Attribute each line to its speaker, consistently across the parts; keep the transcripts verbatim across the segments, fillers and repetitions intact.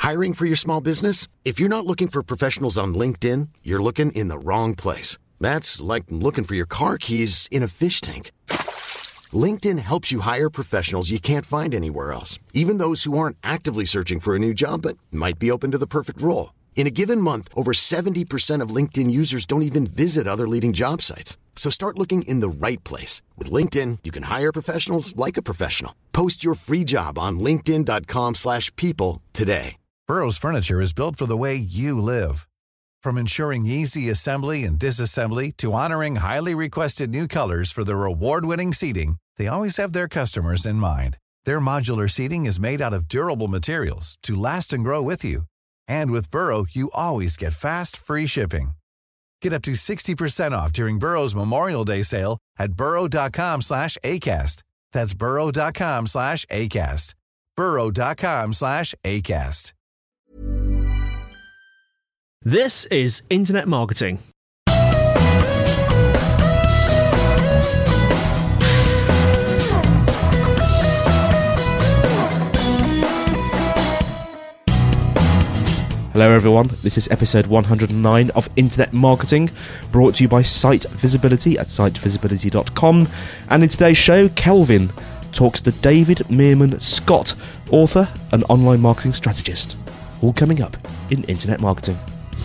Speaker 1: Hiring for your small business? If you're not looking for professionals on LinkedIn, you're looking in the wrong place. That's like looking for your car keys in a fish tank. LinkedIn helps you hire professionals you can't find anywhere else, even those who aren't actively searching for a new job but might be open to the perfect role. In a given month, over seventy percent of LinkedIn users don't even visit other leading job sites. So start looking in the right place. With LinkedIn, you can hire professionals like a professional. Post your free job on linkedin.com slash people today.
Speaker 2: Burrow's furniture is built for the way you live. From ensuring easy assembly and disassembly to honoring highly requested new colors for their award-winning seating, they always have their customers in mind. Their modular seating is made out of durable materials to last and grow with you. And with Burrow, you always get fast, free shipping. Get up to sixty percent off during Burrow's Memorial Day sale at burrow.com slash ACAST. That's burrow.com slash ACAST. burrow.com slash ACAST.
Speaker 3: This is Internet Marketing. Hello everyone, this is episode one hundred nine of Internet Marketing, brought to you by Site Visibility at site visibility dot com, and in today's show, Kelvin talks to David Meerman Scott, author and online marketing strategist. All coming up in Internet Marketing.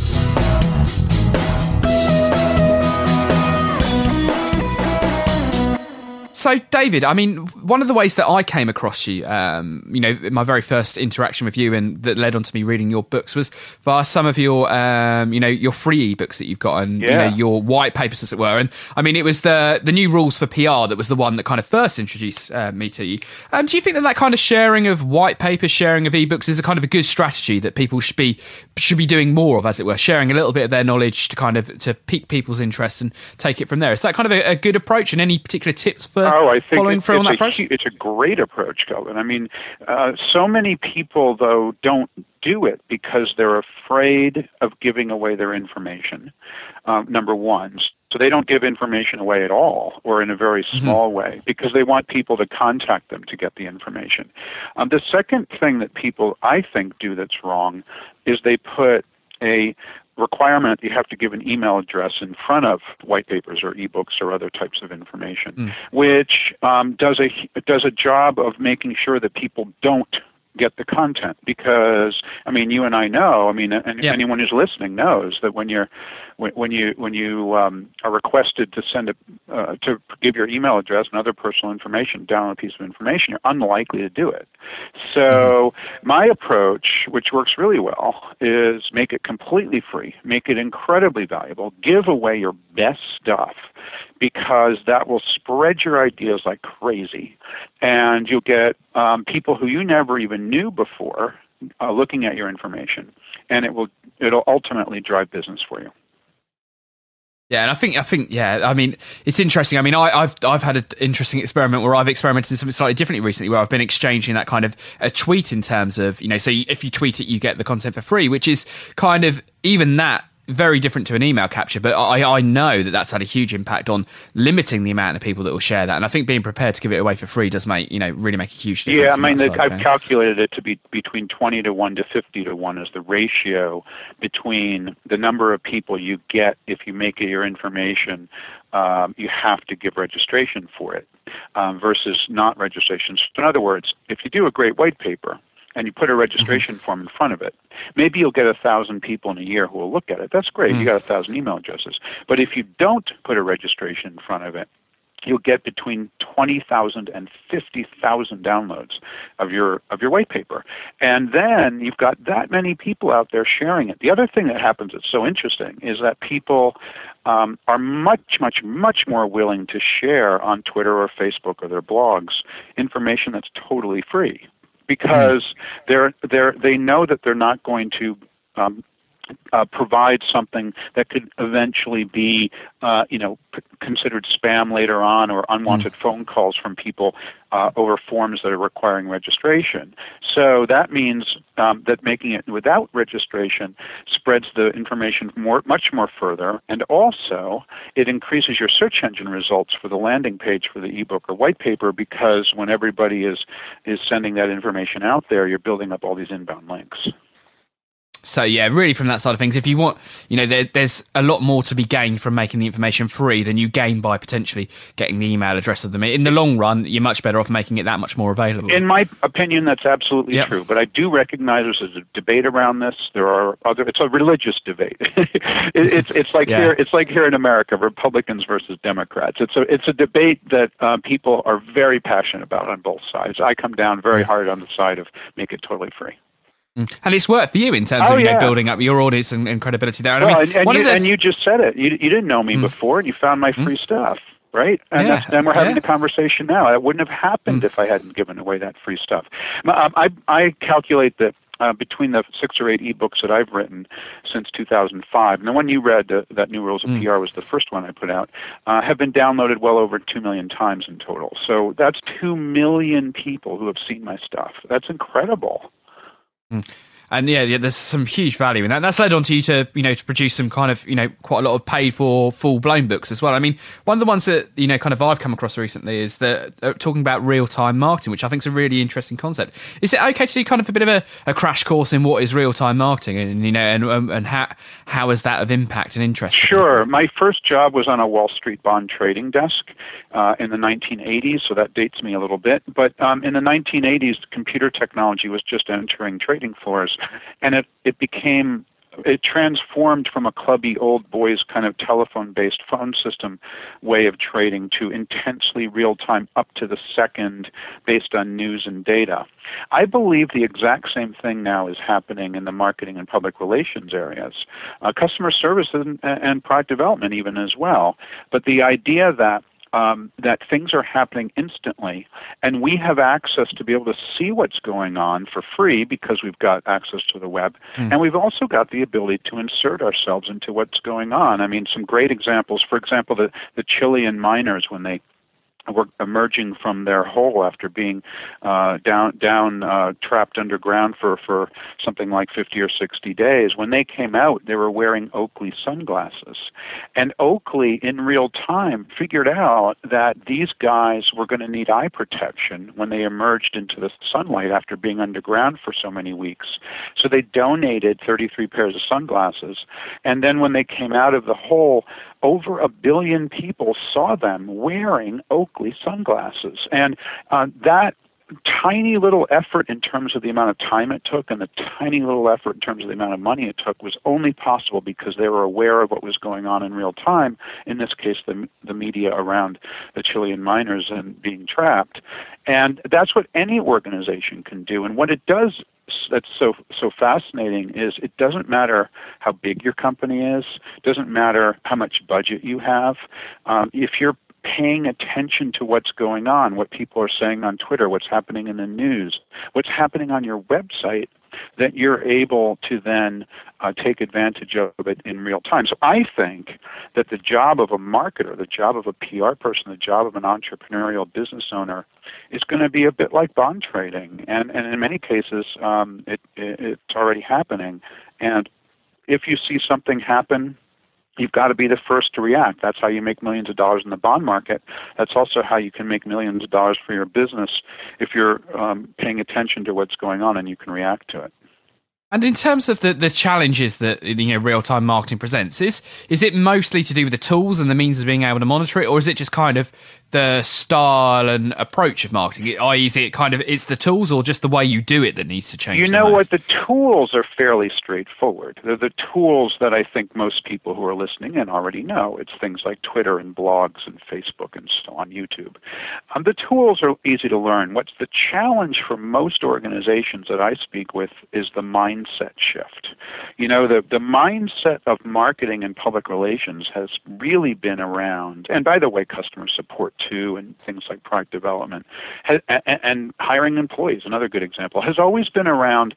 Speaker 4: So, David, I mean, one of the ways that I came across you, um, you know, my very first interaction with you and that led on to me reading your books was via some of your, um, you know, your free ebooks that you've got and, yeah. you know, your white papers, as it were. And, I mean, it was the the new rules for P R that was the one that kind of first introduced uh, me to you. Um, do you think that that kind of sharing of white papers, sharing of ebooks is a kind of a good strategy that people should be should be doing more of, as it were, sharing a little bit of their knowledge to kind of to pique people's interest and take it from there? Is that kind of a, a good approach, and any particular tips for
Speaker 5: Oh, I think
Speaker 4: following
Speaker 5: it's,
Speaker 4: through on that
Speaker 5: it's, a,
Speaker 4: approach?
Speaker 5: it's a great approach, Kelvin. I mean, uh, so many people, though, don't do it because they're afraid of giving away their information, um, number one. So they don't give information away at all or in a very small mm-hmm. way because they want people to contact them to get the information. Um, the second thing that people, I think, do that's wrong is they put a requirement that you have to give an email address in front of white papers or ebooks or other types of information, mm. which um, does a does a job of making sure that people don't get the content. Because I mean, you and I know. I mean, and yeah. anyone who's listening knows that when you're when, when you when you um, are requested to send a uh, to give your email address and other personal information down on a piece of information, you're unlikely to do it. So mm-hmm. my approach, which works really well, is make it completely free, make it incredibly valuable, give away your best stuff, because that will spread your ideas like crazy, and you'll get um, people who you never even knew before uh, looking at your information, and it will it'll ultimately drive business for you.
Speaker 4: Yeah, and I think I think yeah, I mean, it's interesting. I mean, I, I've I've had an interesting experiment where I've experimented in something slightly differently recently, where I've been exchanging that kind of a tweet in terms of, you know, so if you tweet it, you get the content for free, which is kind of even that. Very different to an email capture, but I, I know that that's had a huge impact on limiting the amount of people that will share that. And I think being prepared to give it away for free does make, you know, really make a huge difference.
Speaker 5: Yeah, I mean, the, I've calculated it to be between twenty to one to fifty to one is the ratio between the number of people you get if you make it your information. Um, you have to give registration for it um, versus not registration. So in other words, if you do a great white paper, and you put a registration mm-hmm. form in front of it, maybe you'll get a thousand people in a year who will look at it. That's great. Mm. You got a thousand email addresses. But if you don't put a registration in front of it, you'll get between twenty thousand and fifty thousand downloads of your of your white paper. And then you've got that many people out there sharing it. The other thing that happens that's so interesting is that people um, are much, much, much more willing to share on Twitter or Facebook or their blogs information that's totally free. Because they're they're they know that they're not going to um, uh, provide something that could eventually be, uh, you know, p- considered spam later on, or unwanted mm. phone calls from people uh, over forms that are requiring registration. So that means um, that making it without registration spreads the information more, much more further, and also it increases your search engine results for the landing page for the ebook or white paper, because when everybody is is sending that information out there, you're building up all these inbound links.
Speaker 4: So yeah, really from that side of things, if you want, you know, there, there's a lot more to be gained from making the information free than you gain by potentially getting the email address of them. In the long run, you're much better off making it that much more available.
Speaker 5: In my opinion, that's absolutely yep. true. But I do recognize there's a debate around this. There are other. It's a religious debate. it, it's it's like yeah. here. It's like here in America, Republicans versus Democrats. It's a it's a debate that uh, people are very passionate about on both sides. I come down very hard on the side of make it totally free.
Speaker 4: And it's worked for you in terms
Speaker 5: oh,
Speaker 4: of you
Speaker 5: yeah.
Speaker 4: know, building up your audience and, and credibility there. And,
Speaker 5: well,
Speaker 4: I mean,
Speaker 5: and, and, you,
Speaker 4: those...
Speaker 5: and you just said it. You, you didn't know me mm. before, and you found my free mm. stuff, right? And,
Speaker 4: yeah.
Speaker 5: that's, and we're having
Speaker 4: yeah.
Speaker 5: the conversation now. That wouldn't have happened mm. if I hadn't given away that free stuff. Um, I, I calculate that uh, between the six or eight ebooks that I've written since two thousand five, and the one you read, uh, that New Rules of mm. P R was the first one I put out, uh, have been downloaded well over two million times in total. So that's two million people who have seen my stuff. That's incredible.
Speaker 4: Mm. And yeah, yeah, there's some huge value in that. And that's led on to you to, you know, to produce some kind of, you know, quite a lot of paid for full blown books as well. I mean, one of the ones that, you know, kind of I've come across recently is that uh, talking about real time marketing, which I think is a really interesting concept. Is it okay to do kind of a bit of a, a crash course in what is real time marketing and, you know, and, um, and how, how is that of impact and interest?
Speaker 5: Sure. My first job was on a Wall Street bond trading desk uh, in the nineteen eighties. So that dates me a little bit. But um, in the nineteen eighties, computer technology was just entering trading floors. And it, it became, it transformed from a clubby old boys kind of telephone-based phone system way of trading to intensely real-time, up to the second, based on news and data. I believe the exact same thing now is happening in the marketing and public relations areas, uh, customer service and, and product development even as well. But the idea that Um, that things are happening instantly, and we have access to be able to see what's going on for free because we've got access to the web, mm. and we've also got the ability to insert ourselves into what's going on. I mean, some great examples, for example, the, the Chilean miners, when they were emerging from their hole after being uh, down, down uh, trapped underground for, for something like fifty or sixty days. When they came out, they were wearing Oakley sunglasses. And Oakley, in real time, figured out that these guys were going to need eye protection when they emerged into the sunlight after being underground for so many weeks. So they donated thirty-three pairs of sunglasses. And then when they came out of the hole, over a billion people saw them wearing Oakley sunglasses. And uh, that tiny little effort in terms of the amount of time it took and the tiny little effort in terms of the amount of money it took was only possible because they were aware of what was going on in real time, in this case the, the media around the Chilean miners and being trapped. And that's what any organization can do. And what it does that's so so fascinating is it doesn't matter how big your company is, it doesn't matter how much budget you have. Um, if you're paying attention to what's going on, what people are saying on Twitter, what's happening in the news, what's happening on your website, that you're able to then uh, take advantage of it in real time. So I think that the job of a marketer, the job of a P R person, the job of an entrepreneurial business owner is going to be a bit like bond trading. And, and in many cases, um, it, it, it's already happening. And if you see something happen, you've got to be the first to react. That's how you make millions of dollars in the bond market. That's also how you can make millions of dollars for your business if you're um, paying attention to what's going on and you can react to it.
Speaker 4: And in terms of the, the challenges that you know real-time marketing presents, is is it mostly to do with the tools and the means of being able to monitor it, or is it just kind of the style and approach of marketing? that is, is it kind of it's the tools, or just the way you do it that needs to change?
Speaker 5: You know what? The tools are fairly straightforward. They're the tools that I think most people who are listening in already know. It's things like Twitter and blogs and Facebook and so on, YouTube. Um, the tools are easy to learn. What's the challenge for most organizations that I speak with is the mindset shift. You know, the, the mindset of marketing and public relations has really been around, and by the way, customer support too, and things like product development, has, and, and hiring employees, another good example, has always been around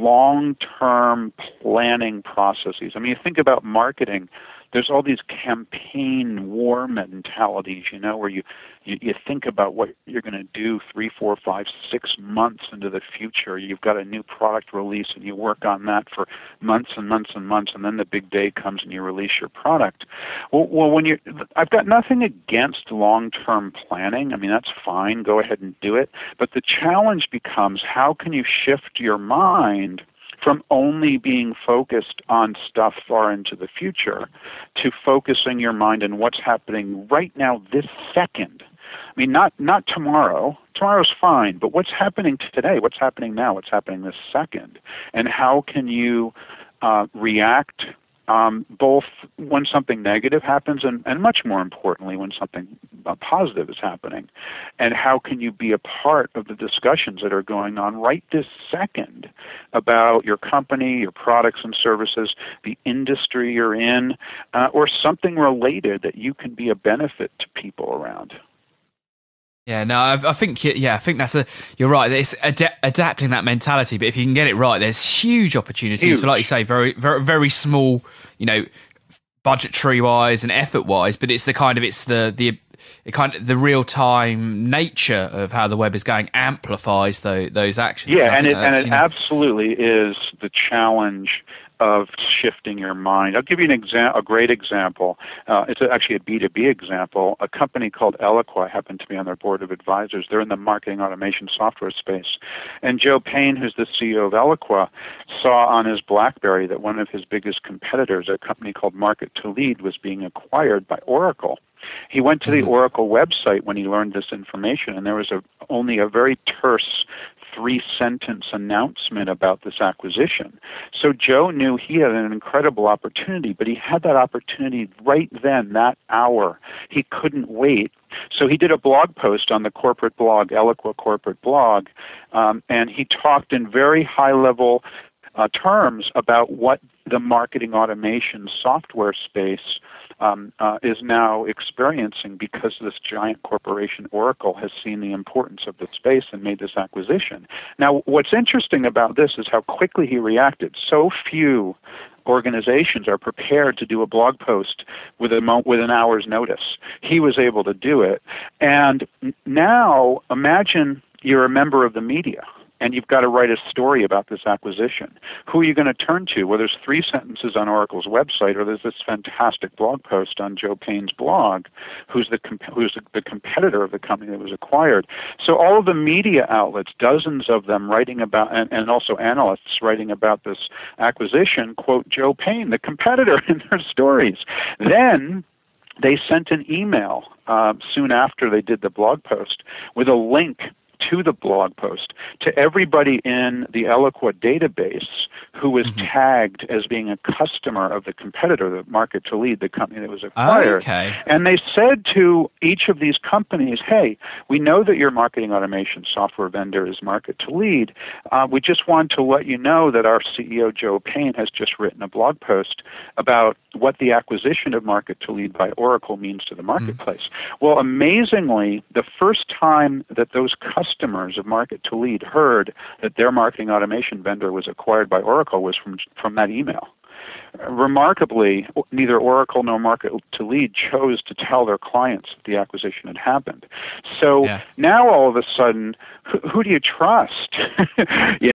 Speaker 5: long-term planning processes. I mean, you think about marketing, there's all these campaign war mentalities, you know, where you, you, you think about what you're going to do three, four, five, six months into the future. You've got a new product release and you work on that for months and months and months, and then the big day comes and you release your product. Well, well when you, I've got nothing against long-term planning. I mean, that's fine. Go ahead and do it. But the challenge becomes, how can you shift your mind from only being focused on stuff far into the future to focusing your mind on what's happening right now, this second. I mean, not not tomorrow. Tomorrow's fine, but what's happening today? What's happening now? What's happening this second? And how can you uh, react um, both when something negative happens and, and much more importantly, when something uh, positive is happening? And how can you be a part of the discussions that are going on right this second about your company, your products and services, the industry you're in, uh, or something related that you can be a benefit to people around?
Speaker 4: Yeah, no, I, I think yeah, I think that's a. You're right. It's ad- adapting that mentality, but if you can get it right, there's huge opportunities huge. for, like you say, very, very, very small, you know, budgetary wise and effort wise. But it's the kind of it's the the it kind of the real time nature of how the web is going amplifies those those actions.
Speaker 5: Yeah, and it and it
Speaker 4: you know,
Speaker 5: absolutely is the challenge of shifting your mind. I'll give you an example, a great example. Uh, it's actually a B two B example. A company called Eloqua, I happen to be on their board of advisors. They're in the marketing automation software space. And Joe Payne, who's the C E O of Eloqua, saw on his BlackBerry that one of his biggest competitors, a company called Market to Lead, was being acquired by Oracle. He went to the Oracle website when he learned this information, and there was a, only a very terse three-sentence announcement about this acquisition. So Joe knew he had an incredible opportunity, but he had that opportunity right then, that hour. He couldn't wait. So he did a blog post on the corporate blog, Eloqua corporate blog, um, and he talked in very high-level uh, terms about what the marketing automation software space Um, uh, is now experiencing because this giant corporation, Oracle, has seen the importance of the space and made this acquisition. Now, what's interesting about this is how quickly he reacted. So few organizations are prepared to do a blog post with a mo- with an hour's notice. He was able to do it. And now imagine you're a member of the media, and you've got to write a story about this acquisition. Who are you going to turn to? Well, there's three sentences on Oracle's website, or there's this fantastic blog post on Joe Payne's blog, who's the comp- who's the, the competitor of the company that was acquired. So all of the media outlets, dozens of them writing about, and, and also analysts writing about this acquisition, quote Joe Payne, the competitor, in their stories. Then they sent an email uh, soon after they did the blog post with a link to the blog post to everybody in the Eloqua database who was mm-hmm. tagged as being a customer of the competitor, the Market to Lead, the company that was acquired.
Speaker 4: Okay.
Speaker 5: And they said to each of these companies, hey, we know that your marketing automation software vendor is Market to Lead. Uh, we just want to let you know that our C E O, Joe Payne, has just written a blog post about what the acquisition of Market to Lead by Oracle means to the marketplace. Mm-hmm. Well, amazingly, the first time that those customers of Market to Lead heard that their marketing automation vendor was acquired by Oracle was from from that email. Remarkably, neither Oracle nor Market to Lead chose to tell their clients that the acquisition had happened. So yeah. now all of a sudden, who, who do you trust? yeah.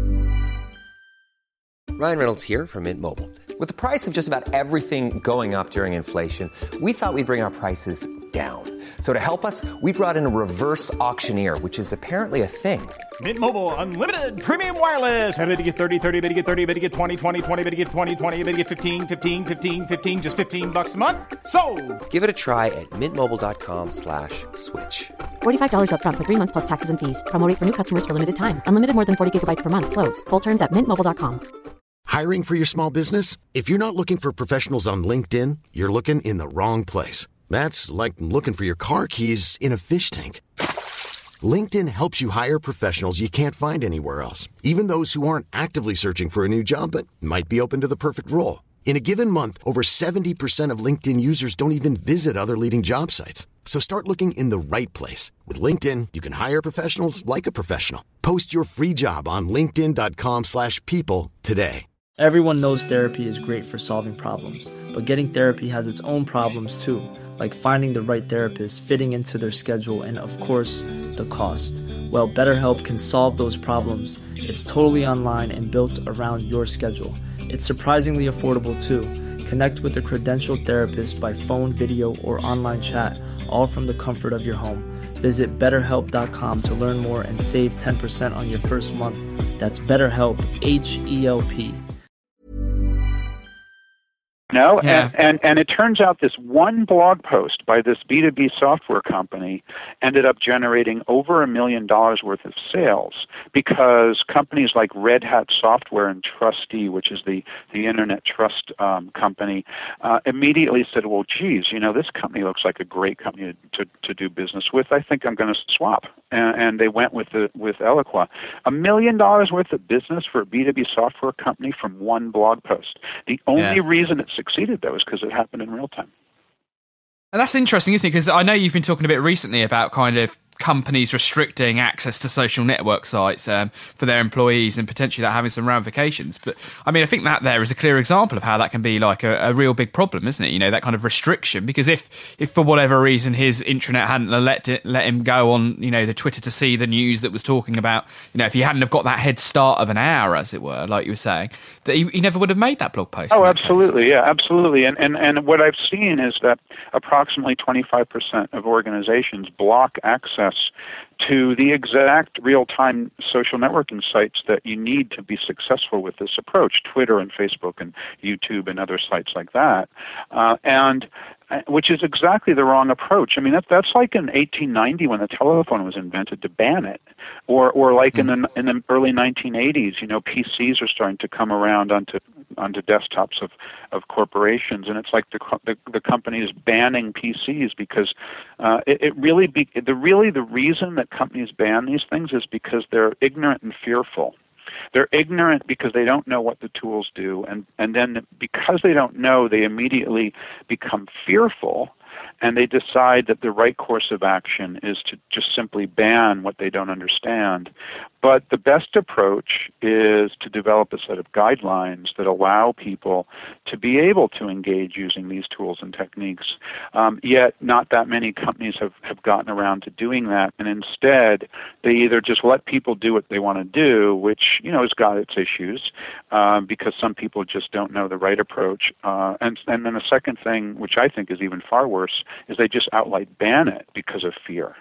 Speaker 6: Ryan Reynolds here from Mint Mobile. With the price of just about everything going up during inflation, we thought we'd bring our prices down. So to help us, we brought in a reverse auctioneer, which is apparently a thing.
Speaker 7: Mint Mobile Unlimited Premium Wireless. How to get thirty, thirty, how to get thirty, how to get twenty, twenty, twenty, how to get twenty, twenty, how to get fifteen, fifteen, fifteen, fifteen, just fifteen bucks a month? Sold!
Speaker 6: Give it a try at mintmobile.com slash switch.
Speaker 8: forty-five dollars up front for three months plus taxes and fees. Promo rate for new customers for limited time. Unlimited more than forty gigabytes per month. Slows full terms at mint mobile dot com.
Speaker 1: Hiring for your small business? If you're not looking for professionals on LinkedIn, you're looking in the wrong place. That's like looking for your car keys in a fish tank. LinkedIn helps you hire professionals you can't find anywhere else, even those who aren't actively searching for a new job but might be open to the perfect role. In a given month, over seventy percent of LinkedIn users don't even visit other leading job sites. So start looking in the right place. With LinkedIn, you can hire professionals like a professional. Post your free job on linkedin.com slash people today.
Speaker 9: Everyone knows therapy is great for solving problems, but getting therapy has its own problems too, like finding the right therapist, fitting into their schedule, and of course, the cost. Well, BetterHelp can solve those problems. It's totally online and built around your schedule. It's surprisingly affordable too. Connect with a credentialed therapist by phone, video, or online chat, all from the comfort of your home. Visit better help dot com to learn more and save ten percent on your first month. That's BetterHelp, H E L P.
Speaker 5: No,
Speaker 4: Yeah.
Speaker 5: and, and, and it turns out this one blog post by this B two B software company ended up generating over a million dollars worth of sales because companies like Red Hat Software and Trustee, which is the, the internet trust um, company, uh, immediately said, well, geez, you know, this company looks like a great company to, to do business with. I think I'm going to swap. And, and they went with the, with Eloqua. A million dollars worth of business for a B two B software company from one blog post. The only
Speaker 4: Yeah.
Speaker 5: reason it's succeeded, though, is because it happened in real time.
Speaker 4: And that's interesting, isn't it? Because I know you've been talking a bit recently about kind of companies restricting access to social network sites um, for their employees and potentially that having some ramifications. But I mean, I think that there is a clear example of how that can be like a, a real big problem, isn't it? You know, that kind of restriction. Because if, if for whatever reason his intranet hadn't let it, let him go on, you know, the Twitter to see the news that was talking about, you know, if he hadn't have got that head start of an hour, as it were, like you were saying, that he, he never would have made that blog post.
Speaker 5: Oh, absolutely. Yeah, absolutely. And, and, and what I've seen is that approximately twenty-five percent of organizations block access to the exact real-time social networking sites that you need to be successful with this approach, Twitter and Facebook and YouTube and other sites like that, uh, and which is exactly the wrong approach. I mean, that, that's like in eighteen ninety when the telephone was invented to ban it, or or like mm-hmm. in the in the early nineteen eighties, you know, P Cs are starting to come around onto onto desktops of, of corporations, and it's like the the, the company is banning P Cs because uh, it, it really be, the really the reason that companies ban these things is because they're ignorant and fearful. They're ignorant because they don't know what the tools do, and, and then because they don't know, they immediately become fearful, and they decide that the right course of action is to just simply ban what they don't understand. But the best approach is to develop a set of guidelines that allow people to be able to engage using these tools and techniques. Um, yet not that many companies have, have gotten around to doing that, and instead they either just let people do what they want to do, which, you know, has got its issues um, because some people just don't know the right approach. Uh, and, and then the second thing, which I think is even far worse, is they just outright ban it because of fear.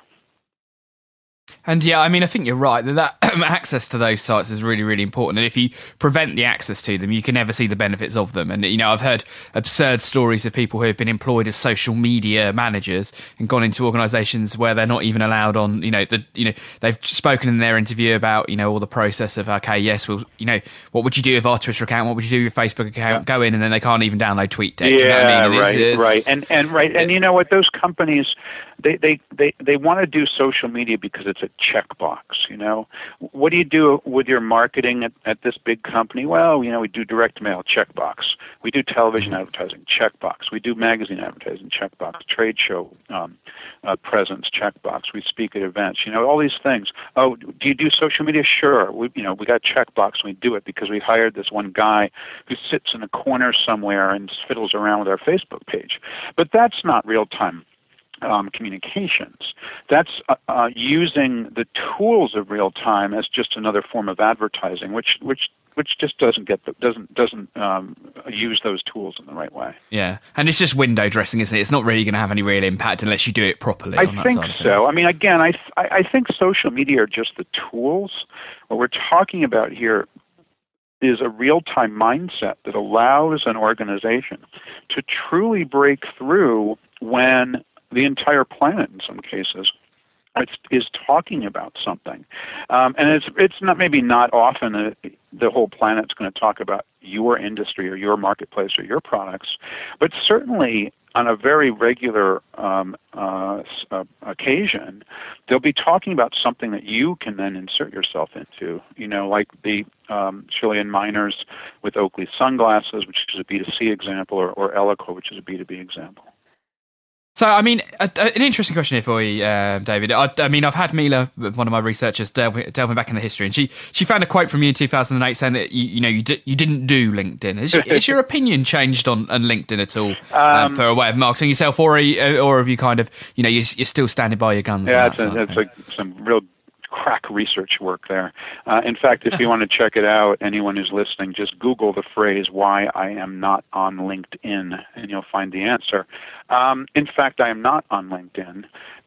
Speaker 4: And yeah, I mean, I think you're right that, that access to those sites is really, really important. And if you prevent the access to them, you can never see the benefits of them. And, you know, I've heard absurd stories of people who have been employed as social media managers and gone into organisations where they're not even allowed on, you know, the, you know, they've spoken in their interview about, you know, all the process of, okay, yes, well, you know, what would you do with our Twitter account? What would you do with your Facebook account? Go in, and then they can't even download TweetDeck.
Speaker 5: Yeah,
Speaker 4: you know what I mean?
Speaker 5: right,
Speaker 4: it's, it's,
Speaker 5: right. And, and, right. And you know what? Those companies, they, they, they, they want to do social media because it's a checkbox. You know, what do you do with your marketing at, at this big company? Well, you know, we do direct mail, checkbox. We do television advertising, checkbox. We do magazine advertising, checkbox. Trade show um, uh, presence, checkbox. We speak at events. You know, all these things. Oh, do you do social media? Sure. We, you know, we got checkbox. And we do it because we hired this one guy who sits in a corner somewhere and fiddles around with our Facebook page. But that's not real time. Um, communications. That's uh, uh, using the tools of real time as just another form of advertising, which which which just doesn't get the, doesn't doesn't um, use those tools in the right way.
Speaker 4: Yeah, and it's just window dressing, isn't it? It's not really going to have any real impact unless you do it properly.
Speaker 5: I
Speaker 4: on that
Speaker 5: think
Speaker 4: side of
Speaker 5: so.
Speaker 4: things.
Speaker 5: I mean, again, I I think social media are just the tools. What we're talking about here is a real-time mindset that allows an organization to truly break through when the entire planet, in some cases, it's, is talking about something, um, and it's it's not maybe not often a, the whole planet's going to talk about your industry or your marketplace or your products, but certainly on a very regular um, uh, uh, occasion, they'll be talking about something that you can then insert yourself into. You know, like the um, Chilean miners with Oakley sunglasses, which is a B two C example, or, or Eloqua, which is a B two B example.
Speaker 4: So, I mean, a, a, an interesting question here for you, uh, David. I, I mean, I've had Mila, one of my researchers, delving, delving back in the history, and she, she found a quote from you in two thousand eight saying that you, you know you, di- you didn't do LinkedIn. Has, has your opinion changed on, on LinkedIn at all um, um, for a way of marketing yourself, or are you, or have you kind of, you know, you're, you're still standing by your guns?
Speaker 5: Yeah,
Speaker 4: on
Speaker 5: it's,
Speaker 4: that
Speaker 5: a, it's like some real crack research work there. Uh, in fact, if you want to check it out, anyone who's listening, just Google the phrase, why I am not on LinkedIn, and you'll find the answer. Um, in fact, I am not on LinkedIn.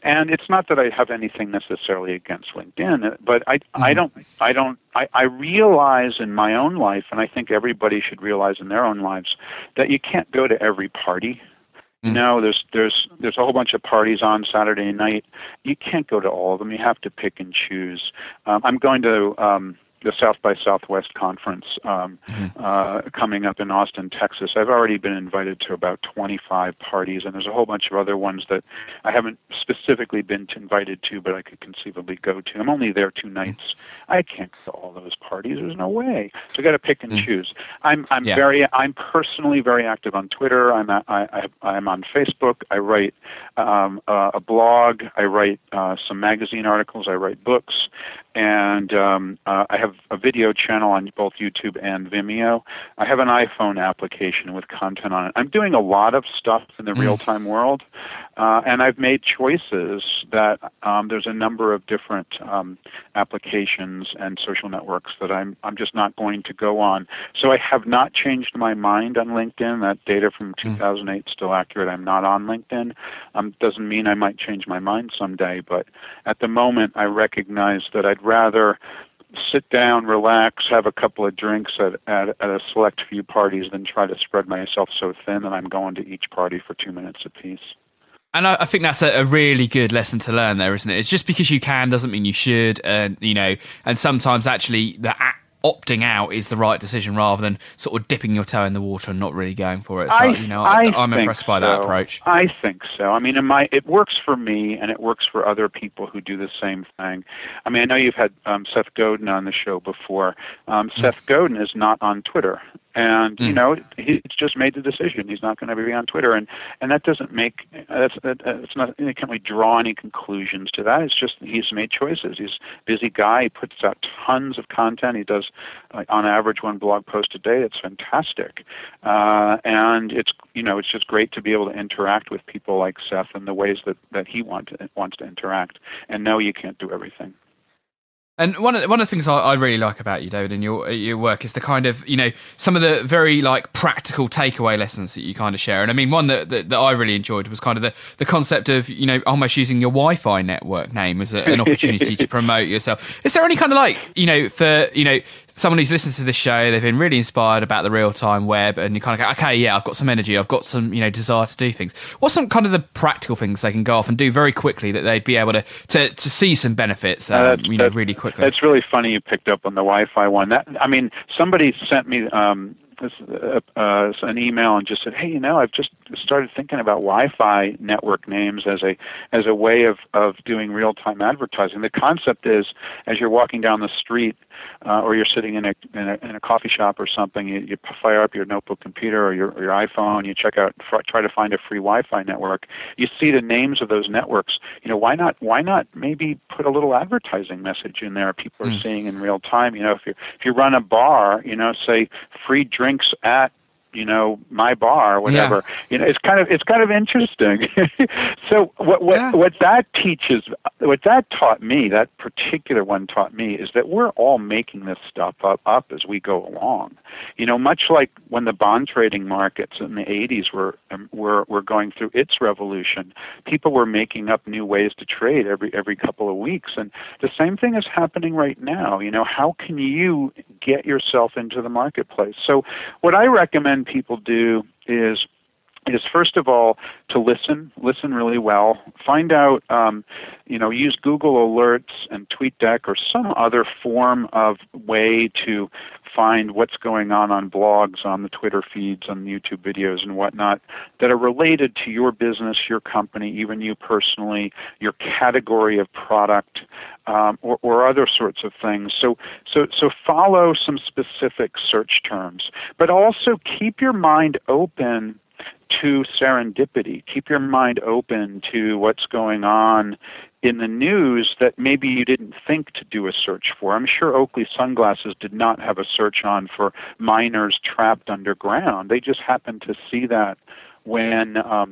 Speaker 5: And it's not that I have anything necessarily against LinkedIn, but I, mm-hmm. I don't, I don't, I, I realize in my own life, and I think everybody should realize in their own lives, that you can't go to every party. You know, there's there's there's a whole bunch of parties on Saturday night. You can't go to all of them. You have to pick and choose. Um, I'm going to um, the South by Southwest conference um, mm-hmm. uh, coming up in Austin, Texas. I've already been invited to about twenty-five parties, and there's a whole bunch of other ones that I haven't specifically been invited to, but I could conceivably go to. I'm only there two nights. Mm-hmm. I can't go to all those parties. There's no way. So I got to pick and mm-hmm. choose. I'm I'm yeah. very I'm personally very active on Twitter. I'm a, I, I I'm on Facebook. I write um, uh, a blog. I write uh, some magazine articles. I write books, and um, uh, I have a video channel on both YouTube and Vimeo. I have an iPhone application with content on it. I'm doing a lot of stuff in the mm. real-time world, uh, and I've made choices that um, there's a number of different um, applications and social networks that I'm I'm just not going to go on. So I have not changed my mind on LinkedIn. That data from two thousand eight is still accurate. I'm not on LinkedIn. Um, doesn't mean I might change my mind someday, but at the moment I recognize that I'd rather sit down, relax, have a couple of drinks at, at, at a select few parties than try to spread myself so thin that I'm going to each party for two minutes apiece.
Speaker 4: And I, I think that's a, a really good lesson to learn there, isn't it? It's just because you can doesn't mean you should, and you know, and sometimes actually the act opting out is the right decision rather than sort of dipping your toe in the water and not really going for it. So,
Speaker 5: I,
Speaker 4: you know,
Speaker 5: I
Speaker 4: I'm impressed by
Speaker 5: so.
Speaker 4: that approach.
Speaker 5: I think so. I mean, in my, it works for me, and it works for other people who do the same thing. I mean, I know you've had um, Seth Godin on the show before. Um, mm. Seth Godin is not on Twitter. And, you mm. know, he's just made the decision. He's not going to be on Twitter. And, and that doesn't make, that's, that, it's not, you can't really draw any conclusions to that. It's just he's made choices. He's a busy guy. He puts out tons of content. He does, like, on average, one blog post a day. It's fantastic. Uh, and it's, you know, it's just great to be able to interact with people like Seth in the ways that, that he want to, wants to interact. And no, you can't do everything.
Speaker 4: And one of the, one of the things I, I really like about you, David, and your your work is the kind of, you know, some of the very like practical takeaway lessons that you kind of share. And I mean, one that, that, that I really enjoyed was kind of the, the concept of, you know, almost using your Wi-Fi network name as a, an opportunity to promote yourself. Is there any kind of like, you know, for, you know, someone who's listened to this show, they've been really inspired about the real-time web, and you kind of go, okay, yeah, I've got some energy, I've got some, you know, desire to do things. What's some kind of the practical things they can go off and do very quickly that they'd be able to to, to see some benefits, um, uh, you know, really quickly?
Speaker 5: It's really funny you picked up on the Wi-Fi one. That, I mean, somebody sent me um, this, uh, uh, an email and just said, hey, you know, I've just started thinking about Wi-Fi network names as a as a way of, of doing real-time advertising. The concept is, as you're walking down the street, Uh, or you're sitting in a, in a in a coffee shop or something, you, you fire up your notebook computer or your, or your iPhone, you check out, try to find a free Wi-Fi network. You see the names of those networks. You know, why not? Why not maybe put a little advertising message in there? People are mm. seeing in real time. You know, if you if you run a bar, you know, say free drinks at, you know, my bar, whatever. Yeah. You know, it's kind of it's kind of interesting. So what what yeah. what that teaches, what that taught me, that particular one taught me, is that we're all making this stuff up up as we go along. You know, much like when the bond trading markets in the eighties were um, were were going through its revolution, people were making up new ways to trade every every couple of weeks, and the same thing is happening right now. You know, how can you get yourself into the marketplace? So what I recommend people do is is first of all to listen, listen really well. Find out, um, you know, use Google Alerts and TweetDeck or some other form of way to find what's going on on blogs, on the Twitter feeds, on YouTube videos and whatnot that are related to your business, your company, even you personally, your category of product, um, or, or other sorts of things. So, so, so follow some specific search terms, but also keep your mind open to serendipity. Keep your mind open to what's going on in the news that maybe you didn't think to do a search for. I'm sure Oakley Sunglasses did not have a search on for miners trapped underground. They just happened to see that when um,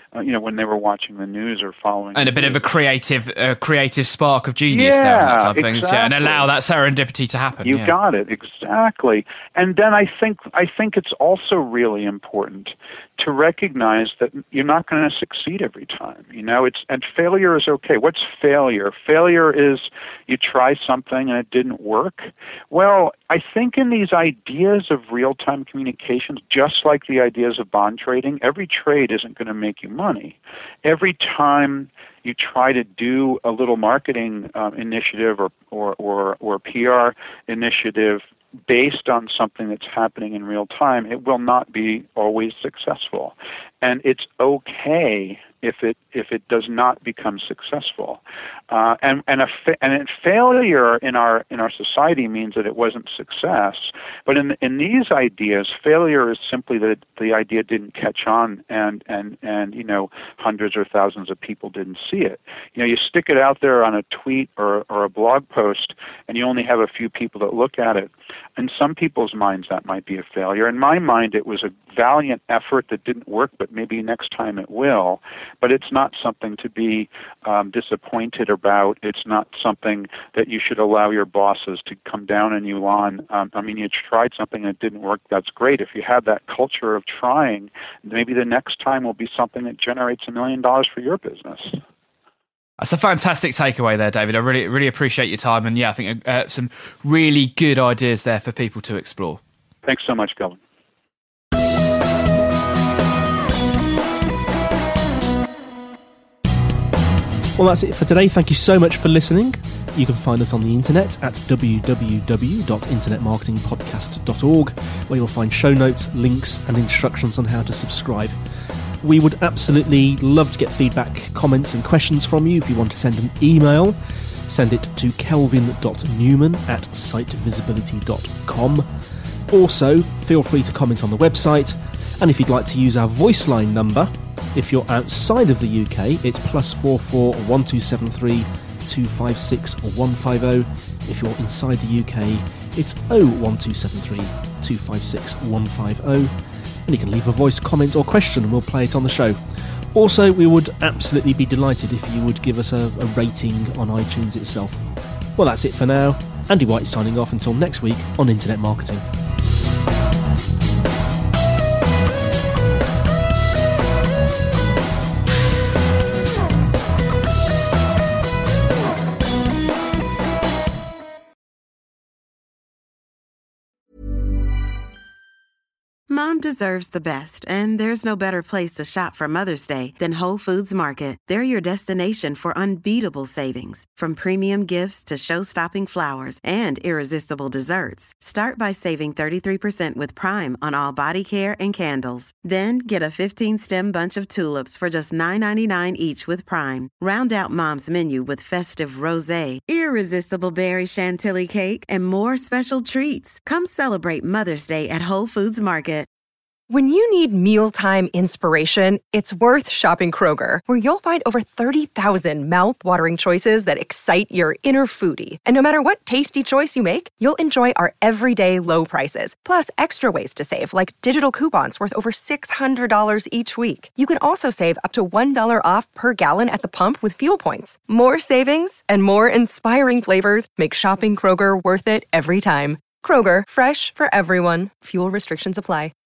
Speaker 5: uh, you know, when they were watching the news or following.
Speaker 4: And a bit of a creative, uh, creative spark of genius
Speaker 5: yeah,
Speaker 4: there, and that type of
Speaker 5: exactly.
Speaker 4: things, yeah, and allow that serendipity to happen.
Speaker 5: You
Speaker 4: yeah.
Speaker 5: got it, exactly. And then I think I think it's also really important to recognize that you're not going to succeed every time. You know, it's and failure is okay. What's failure? Failure is you try something and it didn't work. Well, I think in these ideas of real-time communications, just like the ideas of bond trading, every trade isn't going to make you money. Every time you try to do a little marketing um, initiative or, or, or, or P R initiative based on something that's happening in real time, it will not be always successful. And it's okay if it if it does not become successful. Uh, and and a fa- and a failure in our in our society means that it wasn't success. But in in these ideas, failure is simply that the idea didn't catch on, and and and you know hundreds or thousands of people didn't see it. You know, you stick it out there on a tweet or or a blog post, and you only have a few people that look at it. In some people's minds, that might be a failure. In my mind, it was a valiant effort that didn't work, but maybe next time it will. But it's not something to be um, disappointed about. It's not something that you should allow your bosses to come down on you on. Um, I mean, you tried something that didn't work. That's great. If you have that culture of trying, maybe the next time will be something that generates a million dollars for your business.
Speaker 4: That's a fantastic takeaway there, David. I really, really appreciate your time. And yeah, I think uh, some really good ideas there for people to explore.
Speaker 5: Thanks so much, Kelvin.
Speaker 3: Well, that's it for today. Thank you so much for listening. You can find us on the internet at w w w dot internet marketing podcast dot org, where you'll find show notes, links, and instructions on how to subscribe. We would absolutely love to get feedback, comments, and questions from you. If you want to send an email, send it to kelvin dot newman at site visibility dot com. Also, feel free to comment on the website. And if you'd like to use our voice line number, if you're outside of the U K, it's plus four four one two seven three two five six one five zero. If you're inside the U K, it's oh one two seven three two five six one five zero. And you can leave a voice comment or question and we'll play it on the show. Also, we would absolutely be delighted if you would give us a, a rating on iTunes itself. Well, that's it for now. Andy White signing off until next week on Internet Marketing.
Speaker 10: Mom deserves the best, and there's no better place to shop for Mother's Day than Whole Foods Market. They're your destination for unbeatable savings, from premium gifts to show-stopping flowers and irresistible desserts. Start by saving thirty-three percent with Prime on all body care and candles. Then get a fifteen-stem bunch of tulips for just nine ninety-nine each with Prime. Round out Mom's menu with festive rosé, irresistible berry chantilly cake, and more special treats. Come celebrate Mother's Day at Whole Foods Market.
Speaker 11: When you need mealtime inspiration, it's worth shopping Kroger, where you'll find over thirty thousand mouth-watering choices that excite your inner foodie. And no matter what tasty choice you make, you'll enjoy our everyday low prices, plus extra ways to save, like digital coupons worth over six hundred dollars each week. You can also save up to one dollar off per gallon at the pump with fuel points. More savings and more inspiring flavors make shopping Kroger worth it every time. Kroger, fresh for everyone. Fuel restrictions apply.